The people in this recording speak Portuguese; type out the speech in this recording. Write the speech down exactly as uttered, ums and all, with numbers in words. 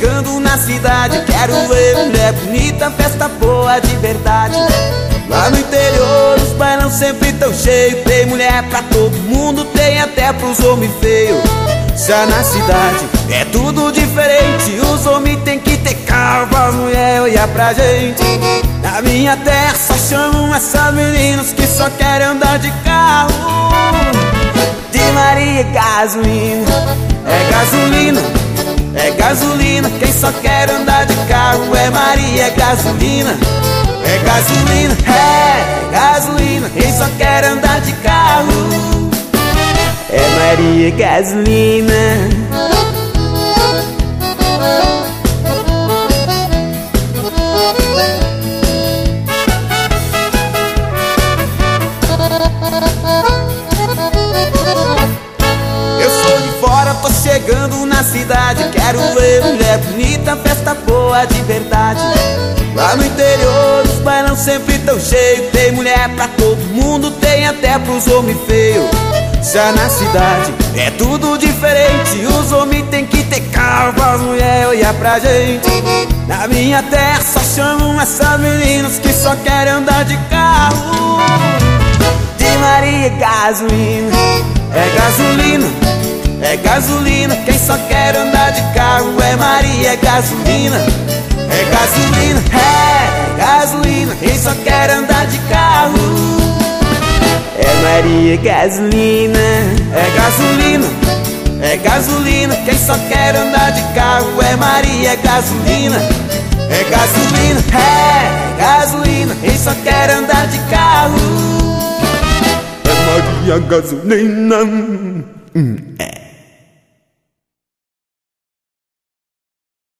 chegando na cidade. Quero ver mulher bonita, festa boa de verdade. Lá no interior os bailão sempre tão cheio. Tem mulher pra todo mundo, tem até pros homens feios. Já na cidade é tudo diferente. Os homens tem que ter carro, as mulheres olhar pra gente. Na minha terra só chamam essas meninas que só querem andar de carro. De Maria é gasolina, é gasolina, é gasolina. Quem só quer andar de carro é Maria, é gasolina, é gasolina, é gasolina. Quem só quer andar de carro é Maria, é gasolina. Tô chegando na cidade, quero ver mulher bonita, festa boa de verdade. Lá no interior os bailão sempre tão cheio. Tem mulher pra todo mundo, tem até pros homens feios. Já na cidade é tudo diferente. Os homens tem que ter carro, as mulheres olhar pra gente. Na minha terra só chamam essas meninas que só querem andar de carro. De Maria é gasolina, é gasolina, é gasolina. Quem só quer andar de carro é Maria, é gasolina, é gasolina, é gasolina. Quem só quer andar de carro é Maria, é gasolina, é gasolina, é gasolina. Quem só quer andar de carro é Maria, é gasolina, é gasolina, é gasolina. Quem só quer andar de carro é Maria, gasolina. Hum, é.